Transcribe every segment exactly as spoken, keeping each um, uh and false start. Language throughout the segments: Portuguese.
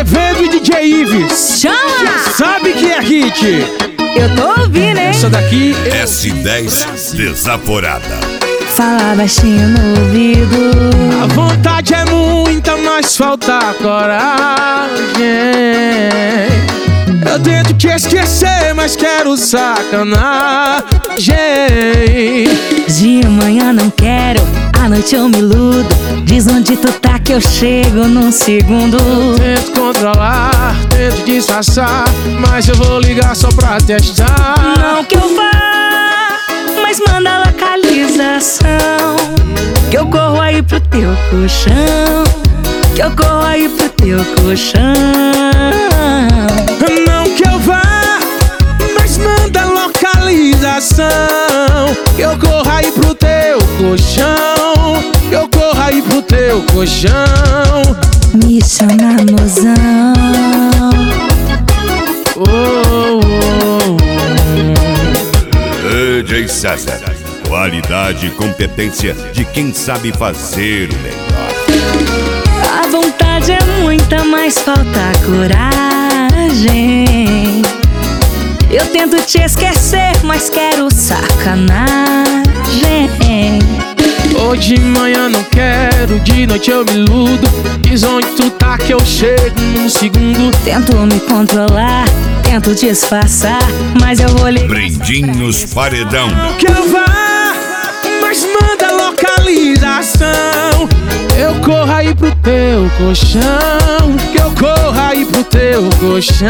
Azevedo e D J Ives. Chama! Sabe que é hit. Eu tô ouvindo, hein? Essa daqui S dez Desaforada. Fala baixinho no ouvido. a vontade é muita, mas falta coragem. Eu tento te esquecer, mas quero sacanagem. De manhã não quero, à noite eu me iludo. Diz onde tu tá que eu chego num segundo. Tento controlar, tento disfarçar, mas eu vou ligar só pra testar. Não que eu vá, mas manda a localização. Que eu corro aí pro teu colchão. Que eu corro aí pro teu colchão. Não que eu vá, mas manda a localização. Que eu corro aí pro teu colchão. Que eu corro aí pro teu colchão. Me chama, mozão. Oh, oh, oh. D J César. Qualidade e competência de quem sabe fazer o melhor. A vontade é muita, mas falta coragem. Eu tento te esquecer, mas quero sacanagem. Hoje de manhã não quero, de noite eu me iludo. Diz onde tu tá que eu chego num segundo. Tento me controlar, tento disfarçar, mas eu vou ligar. Brindinhos Paredão. Que eu vá, mas manda a localização. Eu corro aí pro teu colchão. Que eu corro aí pro teu colchão.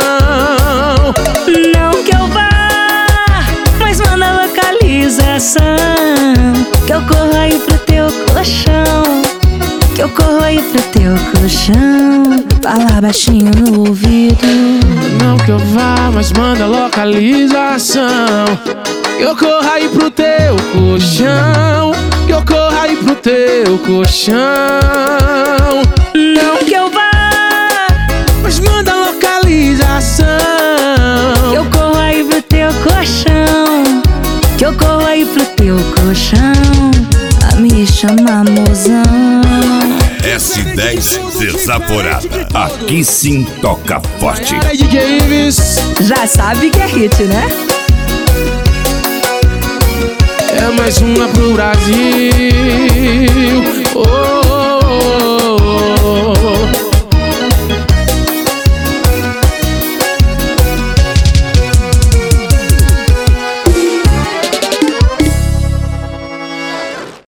Não que eu vá, mas manda a localização. Que eu corro aí pro teu colchão. Que eu corro aí pro teu colchão. Fala baixinho no ouvido. Não que eu vá, mas manda a localização. Que eu corro aí pro teu colchão. Que eu corro aí pro teu colchão. Não que eu vá, mas manda a localização. que eu corro aí pro teu colchão. Que eu corro aí pro teu colchão. A me chama, mozão. S dez Desaforada. Aqui sim toca forte. Era D J Ives. Já sabe que é hit, né? É mais uma pro Brasil.